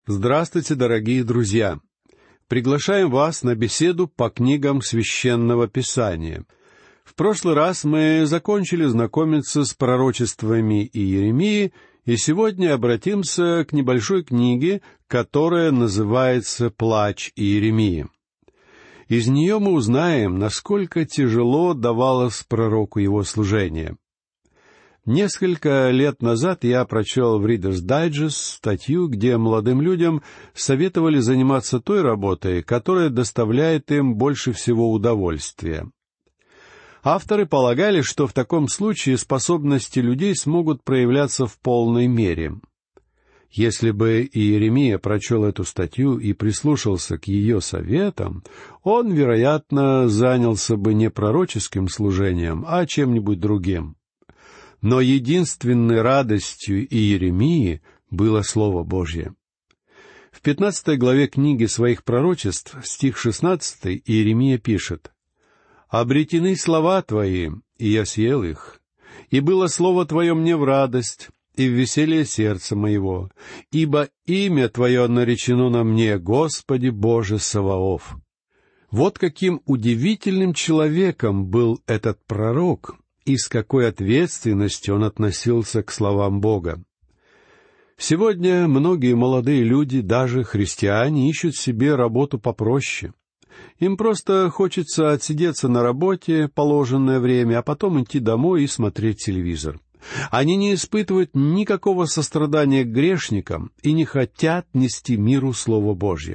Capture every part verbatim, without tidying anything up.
Здравствуйте, дорогие друзья! Приглашаем вас на беседу по книгам Священного Писания. В прошлый раз мы закончили знакомиться с пророчествами Иеремии, и сегодня обратимся к небольшой книге, которая называется «Плач Иеремии». Из нее мы узнаем, насколько тяжело давалось пророку его служение. Несколько лет назад я прочел в Reader's Digest статью, где молодым людям советовали заниматься той работой, которая доставляет им больше всего удовольствия. Авторы полагали, что в таком случае способности людей смогут проявляться в полной мере. Если бы Иеремия прочел эту статью и прислушался к ее советам, он, вероятно, занялся бы не пророческим служением, а чем-нибудь другим. Но единственной радостью Иеремии было Слово Божье. В пятнадцатой главе книги своих пророчеств, стих шестнадцатый, Иеремия пишет: «Обретены слова Твои, и я съел их, и было Слово Твое мне в радость, и в веселье сердца моего, ибо имя Твое наречено на мне, Господи Боже Саваоф». Вот каким удивительным человеком был этот пророк, и с какой ответственностью он относился к словам Бога. Сегодня многие молодые люди, даже христиане, ищут себе работу попроще. Им просто хочется отсидеться на работе положенное время, а потом идти домой и смотреть телевизор. Они не испытывают никакого сострадания к грешникам и не хотят нести миру Слово Божье.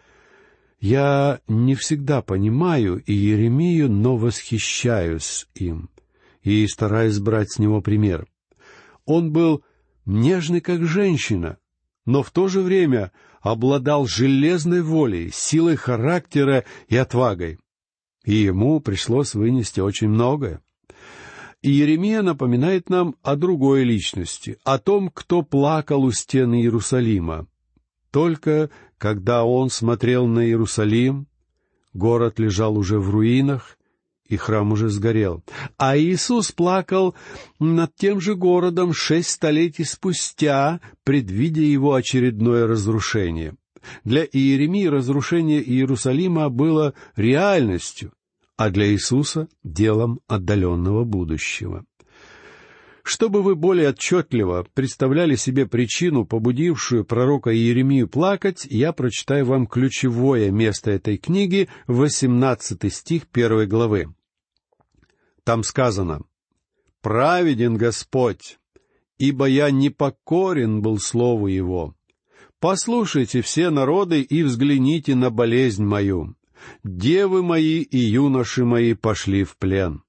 Я не всегда понимаю Иеремию, но восхищаюсь им и стараюсь брать с него пример. Он был нежный, как женщина, но в то же время обладал железной волей, силой характера и отвагой. И ему пришлось вынести очень многое. Иеремия напоминает нам о другой личности, о том, кто плакал у стен Иерусалима. Только когда он смотрел на Иерусалим, город лежал уже в руинах, и храм уже сгорел. А Иисус плакал над тем же городом шесть столетий спустя, предвидя его очередное разрушение. Для Иеремии разрушение Иерусалима было реальностью, а для Иисуса — делом отдаленного будущего. Чтобы вы более отчетливо представляли себе причину, побудившую пророка Иеремию плакать, я прочитаю вам ключевое место этой книги, восемнадцатый стих первой главы. Там сказано: «Праведен Господь, ибо я непокорен был слову Его. Послушайте все народы и взгляните на болезнь мою. Девы мои и юноши мои пошли в плен».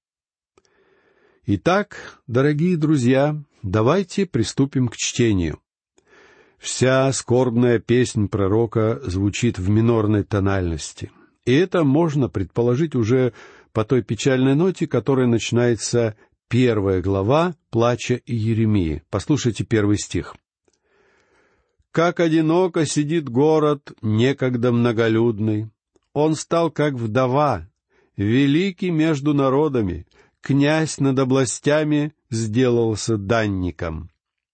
Итак, дорогие друзья, давайте приступим к чтению. Вся скорбная песнь пророка звучит в минорной тональности. И это можно предположить уже по той печальной ноте, которой начинается первая глава «Плача Иеремии». Послушайте первый стих. «Как одиноко сидит город, некогда многолюдный. Он стал как вдова, великий между народами, князь над областями сделался данником».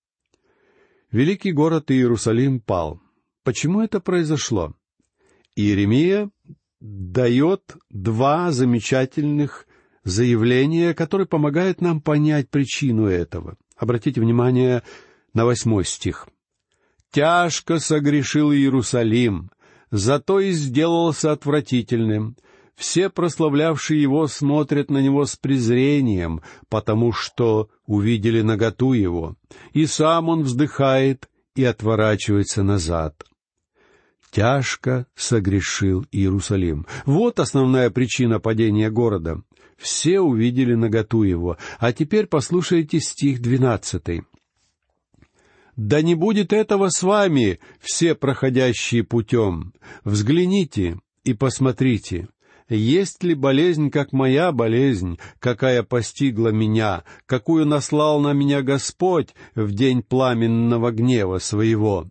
Великий город Иерусалим пал. Почему это произошло? Иеремия дает два замечательных заявления, которые помогают нам понять причину этого. Обратите внимание на восьмой стих. «Тяжко согрешил Иерусалим, зато и сделался отвратительным. Все прославлявшие его смотрят на него с презрением, потому что увидели наготу его, и сам он вздыхает и отворачивается назад». Тяжко согрешил Иерусалим. Вот основная причина падения города. Все увидели наготу его. А теперь послушайте стих двенадцатый. «Да не будет этого с вами, все проходящие путем. Взгляните и посмотрите, есть ли болезнь, как моя болезнь, какая постигла меня, какую наслал на меня Господь в день пламенного гнева своего».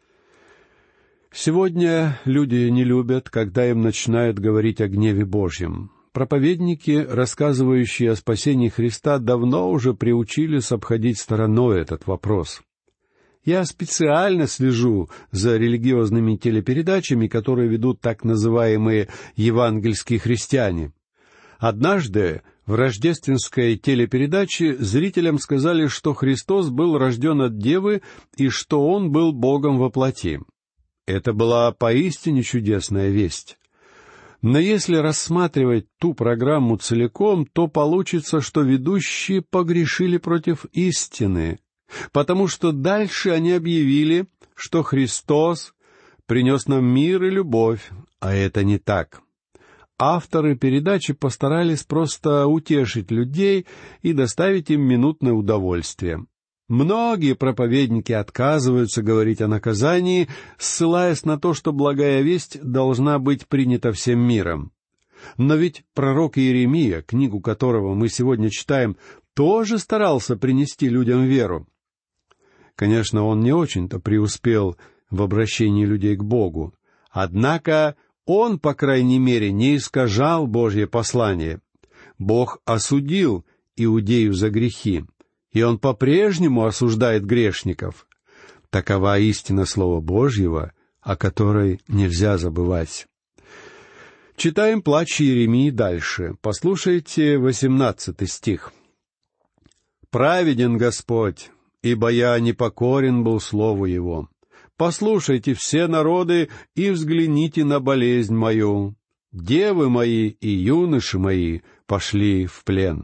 Сегодня люди не любят, когда им начинают говорить о гневе Божьем. Проповедники, рассказывающие о спасении Христа, давно уже приучились обходить стороной этот вопрос. Я специально слежу за религиозными телепередачами, которые ведут так называемые евангельские христиане. Однажды в рождественской телепередаче зрителям сказали, что Христос был рожден от Девы и что Он был Богом во плоти. Это была поистине чудесная весть. Но если рассматривать ту программу целиком, то получится, что ведущие погрешили против истины, потому что дальше они объявили, что Христос принес нам мир и любовь, а это не так. Авторы передачи постарались просто утешить людей и доставить им минутное удовольствие. Многие проповедники отказываются говорить о наказании, ссылаясь на то, что благая весть должна быть принята всем миром. Но ведь пророк Иеремия, книгу которого мы сегодня читаем, тоже старался принести людям веру. Конечно, он не очень-то преуспел в обращении людей к Богу. Однако он, по крайней мере, не искажал Божье послание. Бог осудил Иудею за грехи, и Он по-прежнему осуждает грешников. Такова истина Слова Божьего, о которой нельзя забывать. Читаем плач Иеремии дальше. Послушайте восемнадцатый стих. «Праведен Господь, ибо я непокорен был слову Его. Послушайте все народы и взгляните на болезнь мою. Девы мои и юноши мои пошли в плен».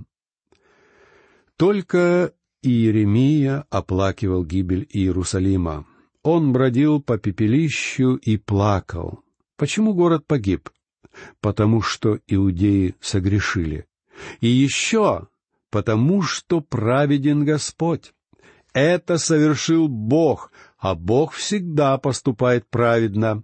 Только Иеремия оплакивал гибель Иерусалима. Он бродил по пепелищу и плакал. Почему город погиб? Потому что иудеи согрешили. И еще потому, что праведен Господь. Это совершил Бог, а Бог всегда поступает праведно.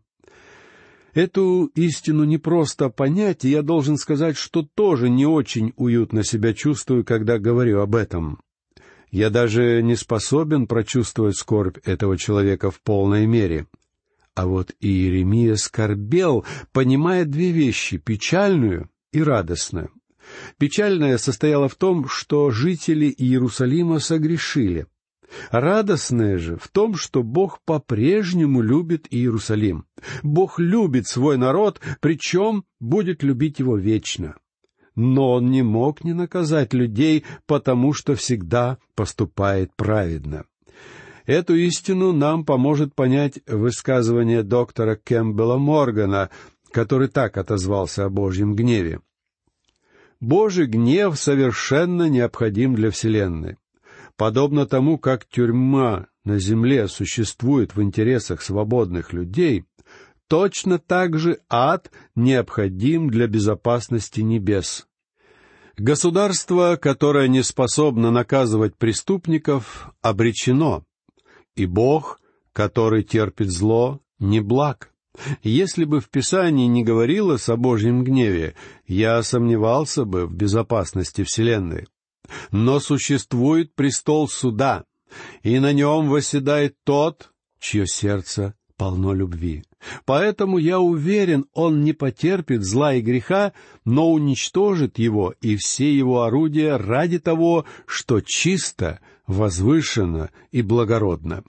Эту истину непросто понять, и я должен сказать, что тоже не очень уютно себя чувствую, когда говорю об этом. Я даже не способен прочувствовать скорбь этого человека в полной мере. А вот Иеремия скорбел, понимая две вещи — печальную и радостную. Печальная состояла в том, что жители Иерусалима согрешили. Радостное же в том, что Бог по-прежнему любит Иерусалим. Бог любит свой народ, причем будет любить его вечно. Но Он не мог не наказать людей, потому что всегда поступает праведно. Эту истину нам поможет понять высказывание доктора Кэмпбелла Моргана, который так отозвался о Божьем гневе. «Божий гнев совершенно необходим для Вселенной. Подобно тому, как тюрьма на земле существует в интересах свободных людей, точно так же ад необходим для безопасности небес. Государство, которое не способно наказывать преступников, обречено, и Бог, который терпит зло, не благ. Если бы в Писании не говорилось о Божьем гневе, я сомневался бы в безопасности Вселенной. Но существует престол суда, и на нем восседает тот, чье сердце полно любви. Поэтому я уверен, он не потерпит зла и греха, но уничтожит его и все его орудия ради того, что чисто, возвышенно и благородно.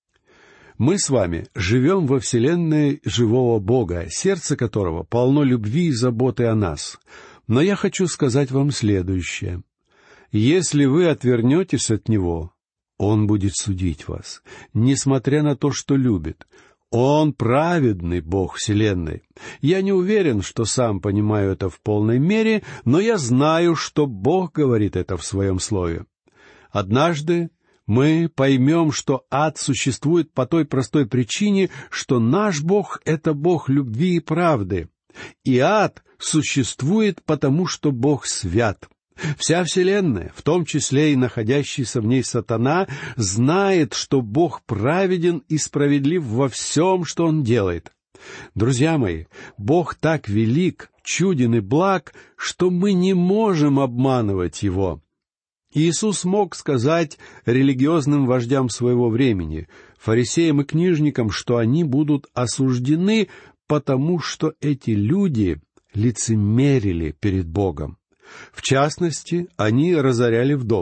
Мы с вами живем во вселенной живого Бога, сердце которого полно любви и заботы о нас. Но я хочу сказать вам следующее. Если вы отвернетесь от Него, Он будет судить вас, несмотря на то, что любит. Он праведный Бог вселенной. Я не уверен, что сам понимаю это в полной мере, но я знаю, что Бог говорит это в Своем Слове. Однажды мы поймем, что ад существует по той простой причине, что наш Бог — это Бог любви и правды. И ад существует потому, что Бог свят. Вся вселенная, в том числе и находящийся в ней сатана, знает, что Бог праведен и справедлив во всем, что Он делает. Друзья мои, Бог так велик, чуден и благ, что мы не можем обманывать Его. Иисус мог сказать религиозным вождям своего времени, фарисеям и книжникам, что они будут осуждены, потому что эти люди лицемерили перед Богом. В частности, они разоряли вдов.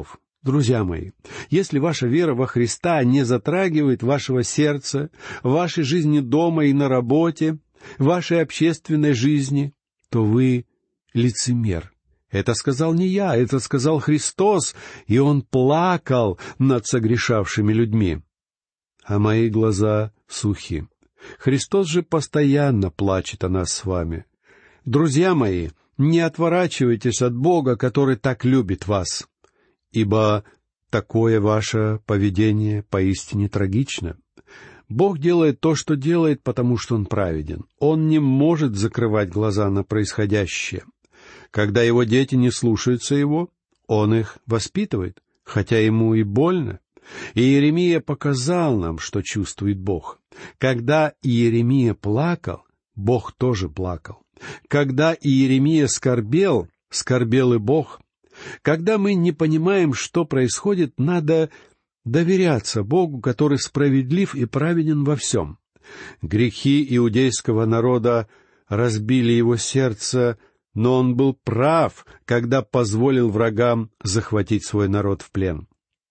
Друзья мои, если ваша вера во Христа не затрагивает вашего сердца, вашей жизни дома и на работе, вашей общественной жизни, то вы лицемер. Это сказал не я, это сказал Христос, и Он плакал над согрешавшими людьми. А мои глаза сухи. Христос же постоянно плачет о нас с вами. Друзья мои, не отворачивайтесь от Бога, который так любит вас, ибо такое ваше поведение поистине трагично. Бог делает то, что делает, потому что Он праведен. Он не может закрывать глаза на происходящее. Когда Его дети не слушаются Его, Он их воспитывает, хотя Ему и больно. И Иеремия показал нам, что чувствует Бог. Когда Иеремия плакал, Бог тоже плакал. Когда Иеремия скорбел, скорбел и Бог. Когда мы не понимаем, что происходит, надо доверяться Богу, который справедлив и праведен во всем. Грехи иудейского народа разбили его сердце, но он был прав, когда позволил врагам захватить свой народ в плен.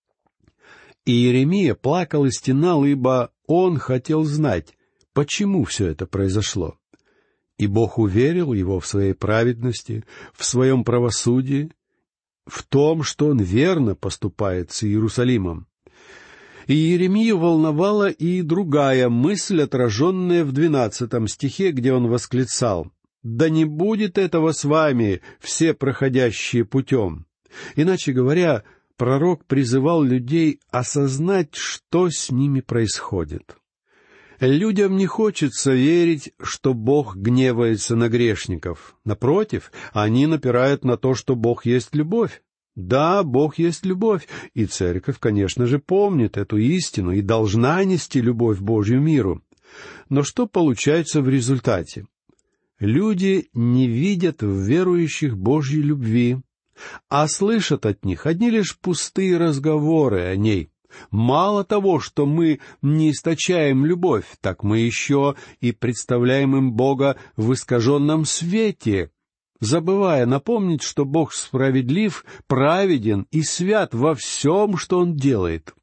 И Иеремия плакал и стенал, ибо он хотел знать, почему все это произошло. И Бог уверил его в своей праведности, в своем правосудии, в том, что он верно поступает с Иерусалимом. И Иеремию волновала и другая мысль, отраженная в двенадцатом стихе, где он восклицал: «Да не будет этого с вами, все проходящие путем». Иначе говоря, пророк призывал людей осознать, что с ними происходит. Людям не хочется верить, что Бог гневается на грешников. Напротив, они напирают на то, что Бог есть любовь. Да, Бог есть любовь, и Церковь, конечно же, помнит эту истину и должна нести любовь Божью миру. Но что получается в результате? Люди не видят в верующих Божьей любви, а слышат от них одни лишь пустые разговоры о ней. Мало того, что мы не источаем любовь, так мы еще и представляем им Бога в искаженном свете, забывая напомнить, что Бог справедлив, праведен и свят во всем, что Он делает.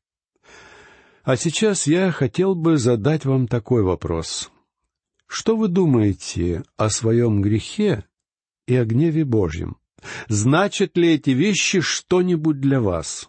А сейчас я хотел бы задать вам такой вопрос. Что вы думаете о своем грехе и о гневе Божьем? Значат ли эти вещи что-нибудь для вас?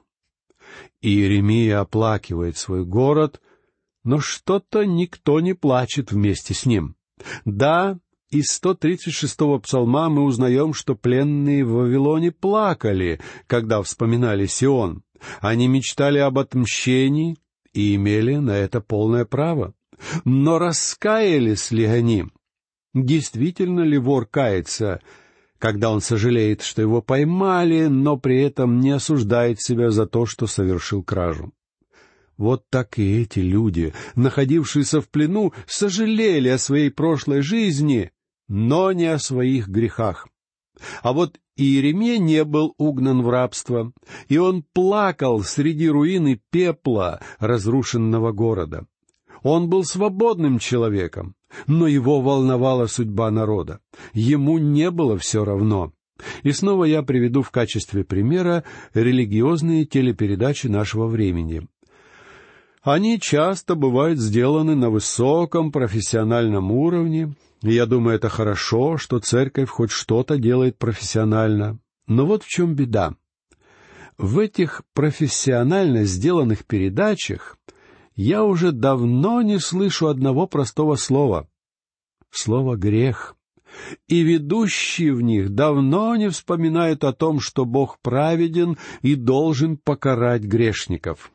Иеремия оплакивает свой город, но что-то никто не плачет вместе с ним. Да, из сто тридцать шестого псалма мы узнаем, что пленные в Вавилоне плакали, когда вспоминали Сион. Они мечтали об отмщении и имели на это полное право. Но раскаялись ли они? Действительно ли вор кается, когда он сожалеет, что его поймали, но при этом не осуждает себя за то, что совершил кражу? Вот так и эти люди, находившиеся в плену, сожалели о своей прошлой жизни, но не о своих грехах. А вот Иеремия не был угнан в рабство, и он плакал среди руин и пепла разрушенного города. Он был свободным человеком, но его волновала судьба народа. Ему не было все равно. И снова я приведу в качестве примера религиозные телепередачи нашего времени. Они часто бывают сделаны на высоком профессиональном уровне, и я думаю, это хорошо, что церковь хоть что-то делает профессионально. Но вот в чем беда. В этих профессионально сделанных передачах я уже давно не слышу одного простого слова. Слово «грех». И ведущие в них давно не вспоминают о том, что Бог праведен и должен покарать грешников.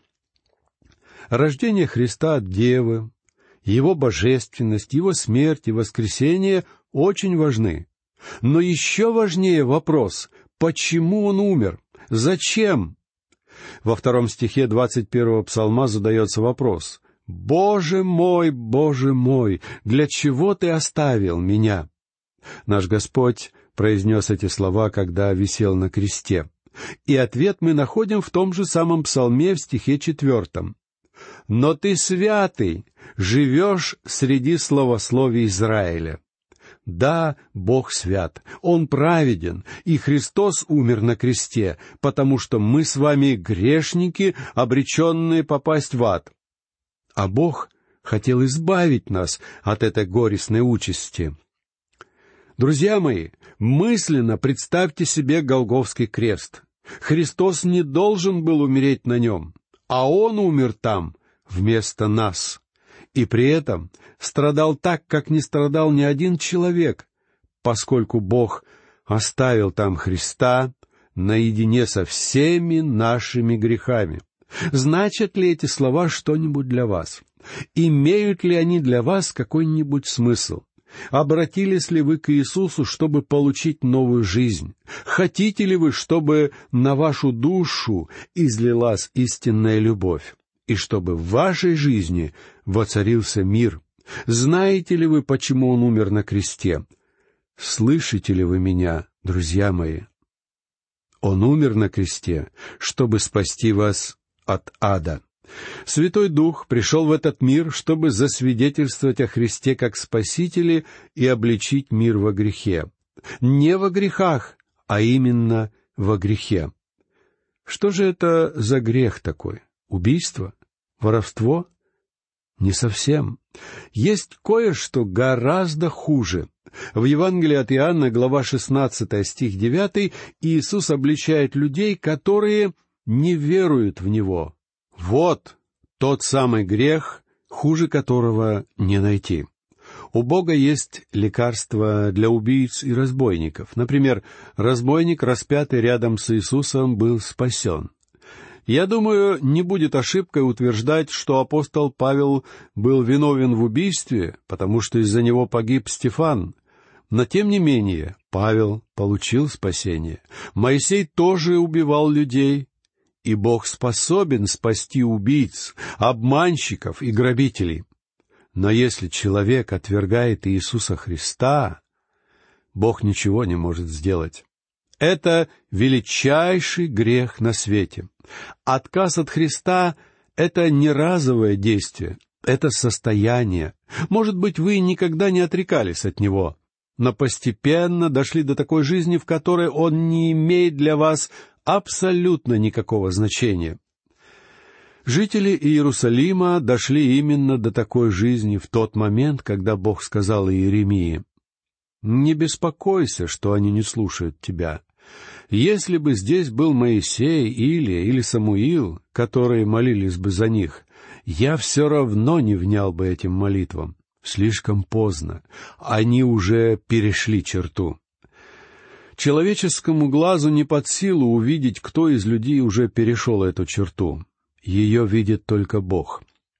Рождение Христа от Девы, Его божественность, Его смерть и воскресение очень важны. Но еще важнее вопрос, почему Он умер, зачем? Во втором стихе двадцать первого псалма задается вопрос: «Боже мой, Боже мой, для чего Ты оставил меня?» Наш Господь произнес эти слова, когда висел на кресте. И ответ мы находим в том же самом псалме в стихе четвертом. «Но Ты святый, живешь среди славословий Израиля». Да, Бог свят, Он праведен, и Христос умер на кресте, потому что мы с вами грешники, обреченные попасть в ад. А Бог хотел избавить нас от этой горестной участи. Друзья мои, мысленно представьте себе Голгофский крест. Христос не должен был умереть на нем, а Он умер там вместо нас. И при этом страдал так, как не страдал ни один человек, поскольку Бог оставил там Христа наедине со всеми нашими грехами. Значат ли эти слова что-нибудь для вас? Имеют ли они для вас какой-нибудь смысл? Обратились ли вы к Иисусу, чтобы получить новую жизнь? Хотите ли вы, чтобы на вашу душу излилась истинная любовь, и чтобы в вашей жизни воцарился мир? Знаете ли вы, почему Он умер на кресте? Слышите ли вы меня, друзья мои? Он умер на кресте, чтобы спасти вас от ада. Святой Дух пришел в этот мир, чтобы засвидетельствовать о Христе как Спасителе и обличить мир во грехе. Не во грехах, а именно во грехе. Что же это за грех такой? Убийство? Воровство? Не совсем. Есть кое-что гораздо хуже. В Евангелии от Иоанна, глава шестнадцатая, стих девятый, Иисус обличает людей, которые не веруют в Него. Вот тот самый грех, хуже которого не найти. У Бога есть лекарства для убийц и разбойников. Например, разбойник, распятый рядом с Иисусом, был спасен. Я думаю, не будет ошибкой утверждать, что апостол Павел был виновен в убийстве, потому что из-за него погиб Стефан. Но тем не менее, Павел получил спасение. Моисей тоже убивал людей, и Бог способен спасти убийц, обманщиков и грабителей. Но если человек отвергает Иисуса Христа, Бог ничего не может сделать. Это величайший грех на свете. Отказ от Христа — это не разовое действие, это состояние. Может быть, вы никогда не отрекались от Него, но постепенно дошли до такой жизни, в которой Он не имеет для вас абсолютно никакого значения. Жители Иерусалима дошли именно до такой жизни в тот момент, когда Бог сказал Иеремии: «Не беспокойся, что они не слушают тебя. Если бы здесь был Моисей, Илия или Самуил, которые молились бы за них, я все равно не внял бы этим молитвам. Слишком поздно. Они уже перешли черту». Человеческому глазу не под силу увидеть, кто из людей уже перешел эту черту. Ее видит только Бог.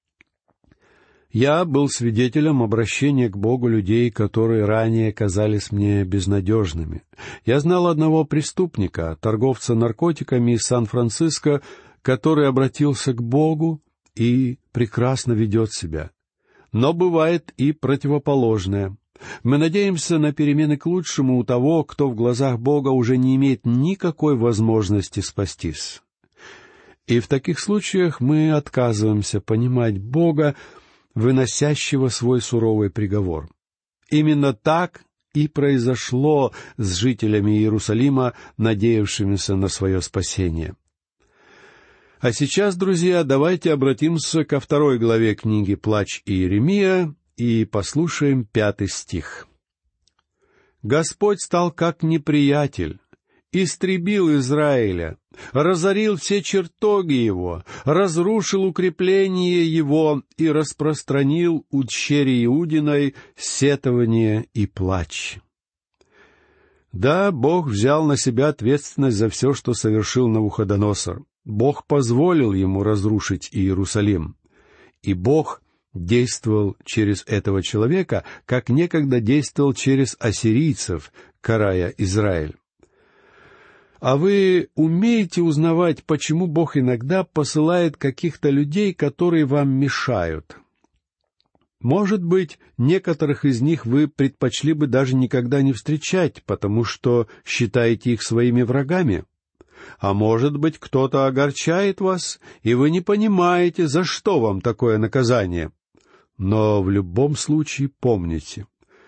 Я был свидетелем обращения к Богу людей, которые ранее казались мне безнадежными. Я знал одного преступника, торговца наркотиками из Сан-Франциско, который обратился к Богу и прекрасно ведет себя. Но бывает и противоположное. Мы надеемся на перемены к лучшему у того, кто в глазах Бога уже не имеет никакой возможности спастись. И в таких случаях мы отказываемся понимать Бога, выносящего свой суровый приговор. Именно так и произошло с жителями Иерусалима, надеявшимися на свое спасение. А сейчас, друзья, давайте обратимся ко второй главе книги «Плач Иеремия» и послушаем пятый стих. «Господь стал как неприятель, истребил Израиля, разорил все чертоги его, разрушил укрепление его и распространил у дщери Иудиной сетование и плач». Да, Бог взял на себя ответственность за все, что совершил Навуходоносор. Бог позволил ему разрушить Иерусалим. И Бог действовал через этого человека, как некогда действовал через ассирийцев, карая Израиль. А вы умеете узнавать, почему Бог иногда посылает каких-то людей, которые вам мешают? Может быть, некоторых из них вы предпочли бы даже никогда не встречать, потому что считаете их своими врагами? А может быть, кто-то огорчает вас, и вы не понимаете, за что вам такое наказание? Но в любом случае помните,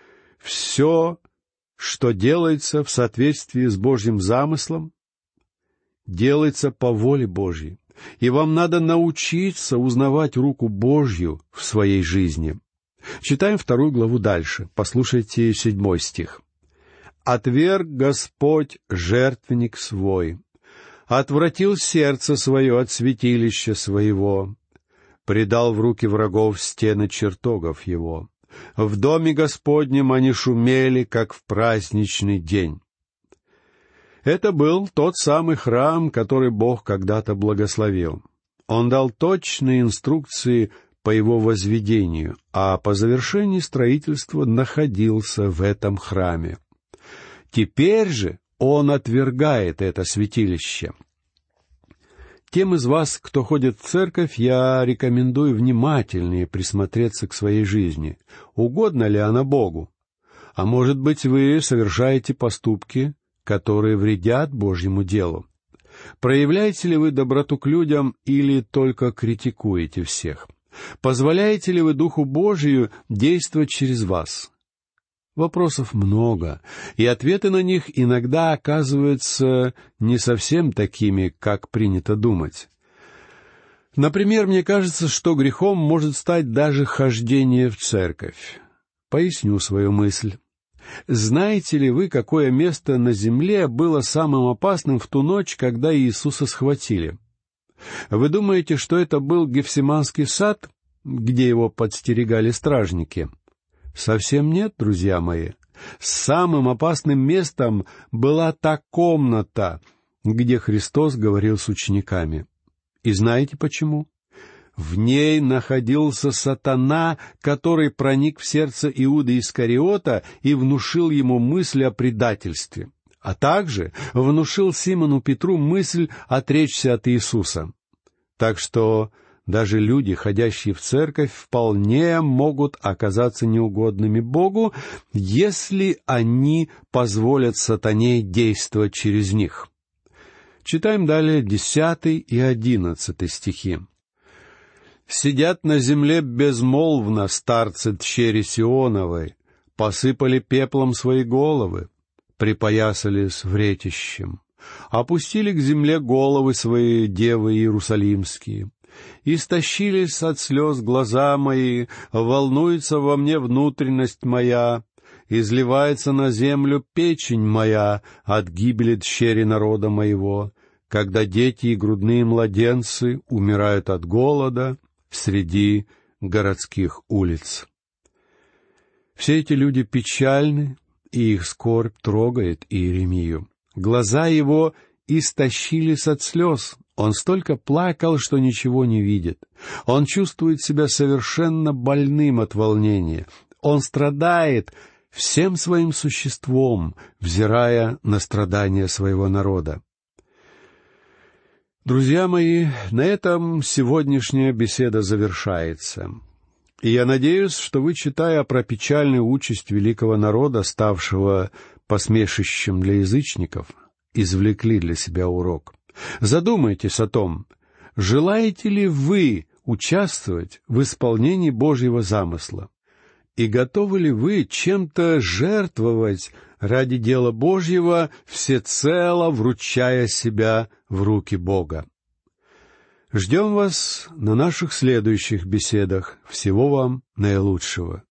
все, что делается в соответствии с Божьим замыслом, делается по воле Божьей, и вам надо научиться узнавать руку Божью в своей жизни. Читаем вторую главу дальше. Послушайте седьмой стих. «Отверг Господь жертвенник свой, отвратил сердце свое от святилища своего, предал в руки врагов стены чертогов его. В доме Господнем они шумели, как в праздничный день». Это был тот самый храм, который Бог когда-то благословил. Он дал точные инструкции по его возведению, а по завершении строительства находился в этом храме. Теперь же он отвергает это святилище. Тем из вас, кто ходит в церковь, я рекомендую внимательнее присмотреться к своей жизни. Угодна ли она Богу? А может быть, вы совершаете поступки, которые вредят Божьему делу? Проявляете ли вы доброту к людям или только критикуете всех? Позволяете ли вы Духу Божию действовать через вас? Вопросов много, и ответы на них иногда оказываются не совсем такими, как принято думать. Например, мне кажется, что грехом может стать даже хождение в церковь. Поясню свою мысль. Знаете ли вы, какое место на земле было самым опасным в ту ночь, когда Иисуса схватили? Вы думаете, что это был Гефсиманский сад, где его подстерегали стражники? Совсем нет, друзья мои. Самым опасным местом была та комната, где Христос говорил с учениками. И знаете почему? В ней находился сатана, который проник в сердце Иуды Искариота и внушил ему мысль о предательстве, а также внушил Симону Петру мысль отречься от Иисуса. Так что даже люди, ходящие в церковь, вполне могут оказаться неугодными Богу, если они позволят сатане действовать через них. Читаем далее десятый и одиннадцатый стихи. «Сидят на земле безмолвно старцы дщери Сионовой, посыпали пеплом свои головы, припоясались вретищем, опустили к земле головы свои девы иерусалимские. Истощились от слез глаза мои, волнуется во мне внутренность моя, изливается на землю печень моя от гибели дщери народа моего, когда дети и грудные младенцы умирают от голода среди городских улиц». Все эти люди печальны, и их скорбь трогает Иеремию. Глаза его истощились от слез. Он столько плакал, что ничего не видит. Он чувствует себя совершенно больным от волнения. Он страдает всем своим существом, взирая на страдания своего народа. Друзья мои, на этом сегодняшняя беседа завершается. И я надеюсь, что вы, читая про печальную участь великого народа, ставшего посмешищем для язычников, извлекли для себя урок. Задумайтесь о том, желаете ли вы участвовать в исполнении Божьего замысла, и готовы ли вы чем-то жертвовать ради дела Божьего, всецело вручая себя в руки Бога. Ждем вас на наших следующих беседах. Всего вам наилучшего.